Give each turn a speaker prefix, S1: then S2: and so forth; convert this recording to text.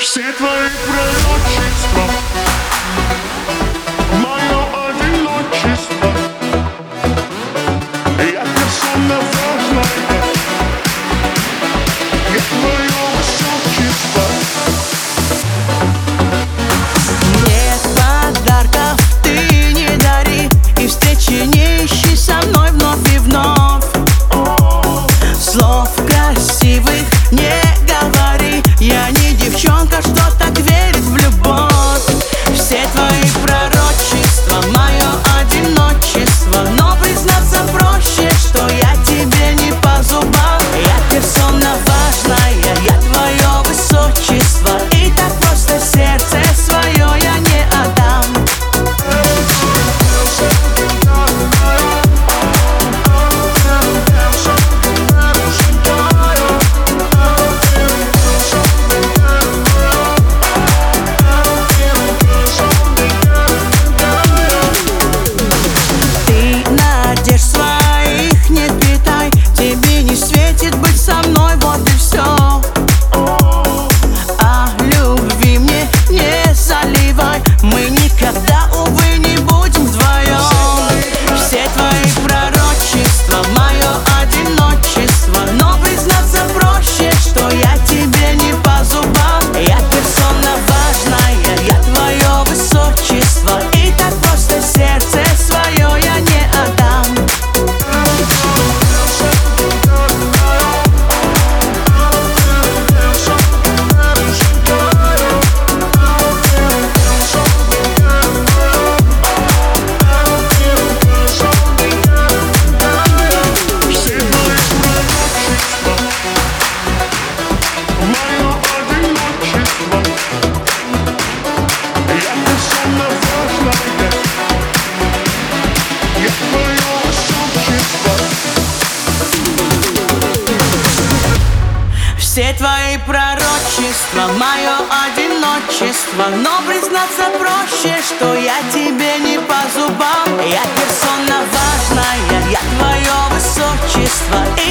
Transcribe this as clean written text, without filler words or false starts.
S1: Все твои пророчества, мое одиночество. Я персона важная, я твое высочество.
S2: Нет подарков ты не дари, и встречи не ищи со мной вновь и вновь. Слов красивых не говори, я не девчонка, что так верит в любовь. Все твои пророчества, мое одиночество, но признаться проще, что я тебе не по зубам. Я персона важная, я твое высочество, и так просто сердце свое я не отдам. Своих не питай, тебе не светит быть со мной, вот и все. А любви мне не заливай, мы никогда, увы, не будем вдвоем. Все твои пророчества, мое одиночество, но признаться проще, что я тебе не по зубам. Я персона важная, я твое высочество, и так просто сердце свое я не отдам. Все твои пророчества, мое одиночество, но признаться проще, что я тебе не по зубам. Я персона важная, я твое высочество.